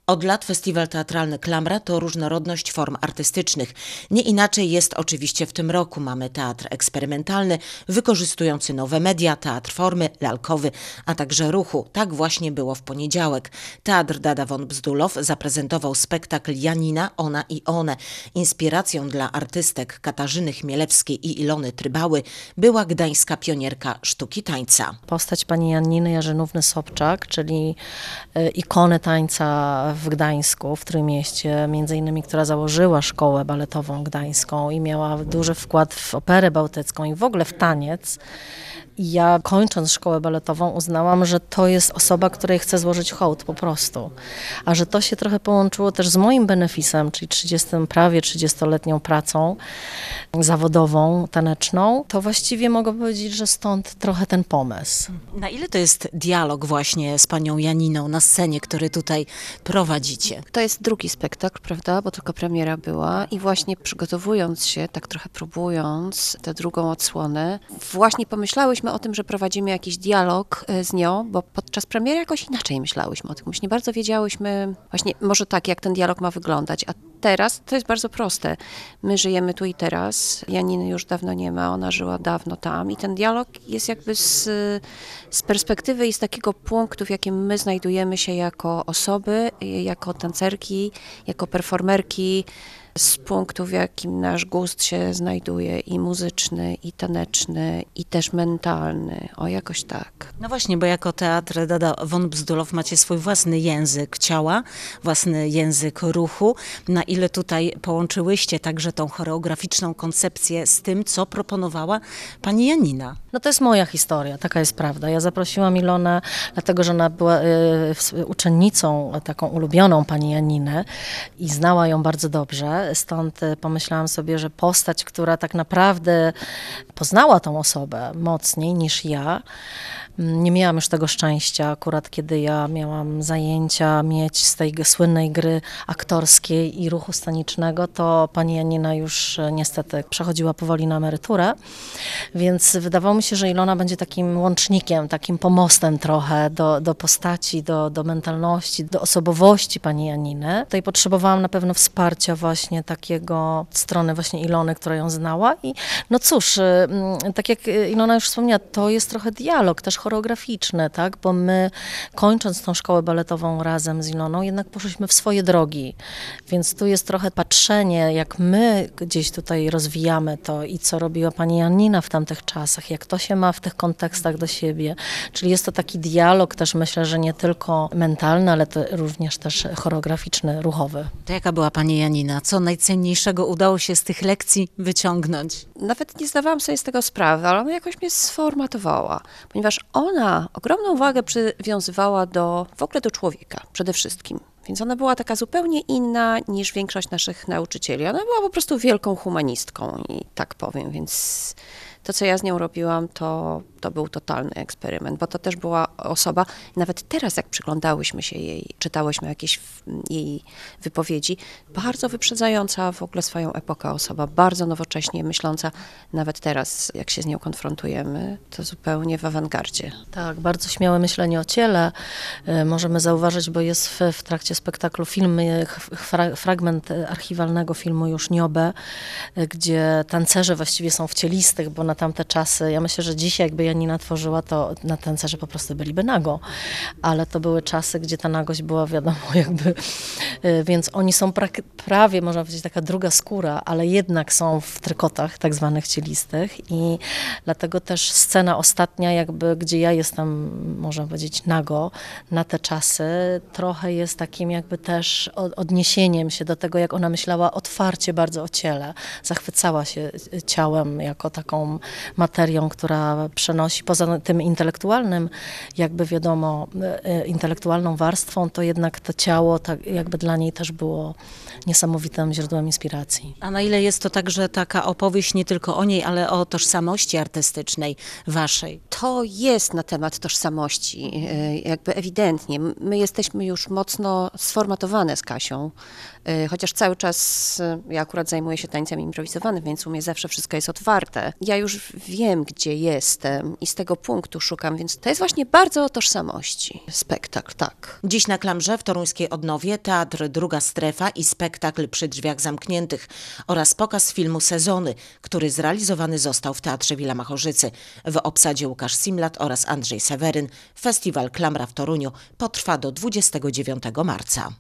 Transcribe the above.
Od lat festiwal teatralny Klamra to różnorodność form artystycznych. Nie inaczej jest oczywiście w tym roku. Mamy teatr eksperymentalny, wykorzystujący nowe media, teatr formy, lalkowy, a także ruchu. Tak właśnie było w poniedziałek. Teatr Dada von Bzdulow zaprezentował spektakl Janina, ona i one. Inspiracją dla artystek Katarzyny Chmielewskiej i Ilony Trybały była gdańska pionierka sztuki tańca. Postać pani Janiny Jarzynówny-Sobczak, czyli ikony tańca w Gdańsku, w Trójmieście, między innymi, która założyła szkołę baletową gdańską i miała duży wkład w operę bałtycką i w ogóle w taniec. I ja, kończąc szkołę baletową, uznałam, że to jest osoba, której chcę złożyć hołd po prostu. A że to się trochę połączyło też z moim benefisem, czyli prawie 30-letnią pracą zawodową, taneczną, to właściwie mogę powiedzieć, że stąd trochę ten pomysł. Na ile to jest dialog właśnie z panią Janiną na scenie, który tutaj prowadzicie? To jest drugi spektakl, prawda, bo tylko premiera była i właśnie przygotowując się, tak trochę próbując tę drugą odsłonę, właśnie pomyślałyśmy o tym, że prowadzimy jakiś dialog z nią, bo podczas premiery jakoś inaczej myślałyśmy o tym. Już nie bardzo wiedziałyśmy właśnie może tak, jak ten dialog ma wyglądać, a teraz to jest bardzo proste. My żyjemy tu i teraz, Janiny już dawno nie ma, ona żyła dawno tam i ten dialog jest jakby z perspektywy i z takiego punktu, w jakim my znajdujemy się jako osoby, jako tancerki, jako performerki, z punktu, w jakim nasz gust się znajduje i muzyczny, i taneczny, i też mentalny. O, jakoś tak. No właśnie, bo jako teatr Dada von Bzdulow macie swój własny język ciała, własny język ruchu. Na ile tutaj połączyłyście także tą choreograficzną koncepcję z tym, co proponowała pani Janina? No to jest moja historia, taka jest prawda. Ja zaprosiłam Ilonę, dlatego że ona była uczennicą, taką ulubioną pani Janiny i znała ją bardzo dobrze. Stąd pomyślałam sobie, że postać, która tak naprawdę poznała tą osobę mocniej niż ja, nie miałam już tego szczęścia, akurat kiedy ja miałam zajęcia mieć z tej słynnej gry aktorskiej i ruchu scenicznego, to pani Janina już niestety przechodziła powoli na emeryturę, więc wydawało mi się, że Ilona będzie takim łącznikiem, takim pomostem trochę do postaci, do mentalności, do osobowości pani Janiny. Tutaj potrzebowałam na pewno wsparcia właśnie takiego strony właśnie Ilony, która ją znała i no cóż, tak jak Ilona już wspomniała, to jest trochę dialog, też choreograficzny, tak? Bo my, kończąc tą szkołę baletową razem z Iloną, jednak poszliśmy w swoje drogi. Więc tu jest trochę patrzenie, jak my gdzieś tutaj rozwijamy to i co robiła pani Janina w tamtych czasach, jak to się ma w tych kontekstach do siebie. Czyli jest to taki dialog też, myślę, że nie tylko mentalny, ale to również też choreograficzny, ruchowy. To jaka była pani Janina? Co najcenniejszego udało się z tych lekcji wyciągnąć? Nawet nie zdawałam sobie z tego sprawy, ale ona jakoś mnie sformatowała, ponieważ ona ogromną wagę przywiązywała w ogóle do człowieka przede wszystkim. Więc ona była taka zupełnie inna niż większość naszych nauczycieli. Ona była po prostu wielką humanistką i tak powiem, więc to, co ja z nią robiłam, to był totalny eksperyment, bo to też była osoba, nawet teraz jak przyglądałyśmy się jej, czytałyśmy jakieś jej wypowiedzi, bardzo wyprzedzająca w ogóle swoją epokę osoba, bardzo nowocześnie myśląca, nawet teraz jak się z nią konfrontujemy, to zupełnie w awangardzie. Tak, bardzo śmiałe myślenie o ciele. Możemy zauważyć, bo jest w trakcie spektaklu fragment archiwalnego filmu Już Niobę, gdzie tancerze właściwie są w cielistych, bo na tamte czasy, ja myślę, że dzisiaj jakby Janina tworzyła, to na tancerze po prostu byliby nago, ale to były czasy, gdzie ta nagość była wiadomo jakby, więc oni są prawie, można powiedzieć, taka druga skóra, ale jednak są w trykotach tak zwanych cielistych i dlatego też scena ostatnia jakby, gdzie ja jestem, można powiedzieć, nago na te czasy, trochę jest takim jakby też odniesieniem się do tego, jak ona myślała otwarcie bardzo o ciele, zachwycała się ciałem jako taką materią, która przenosi poza tym intelektualnym, jakby wiadomo, intelektualną warstwą, to jednak to ciało tak jakby dla niej też było niesamowitym źródłem inspiracji. A na ile jest to także taka opowieść nie tylko o niej, ale o tożsamości artystycznej waszej? To jest na temat tożsamości, jakby ewidentnie. My jesteśmy już mocno sformatowane z Kasią, chociaż cały czas ja akurat zajmuję się tańcem improwizowanym, więc u mnie zawsze wszystko jest otwarte. Ja już wiem, gdzie jestem i z tego punktu szukam, więc to jest właśnie bardzo o tożsamości. Spektakl, tak. Dziś na Klamrze w toruńskiej Odnowie teatr Druga Strefa i spektakl Przy drzwiach zamkniętych oraz pokaz filmu Sezony, który zrealizowany został w Teatrze Villa Machorzycy. W obsadzie Łukasz Simlat oraz Andrzej Seweryn. Festiwal Klamra w Toruniu potrwa do 29 marca.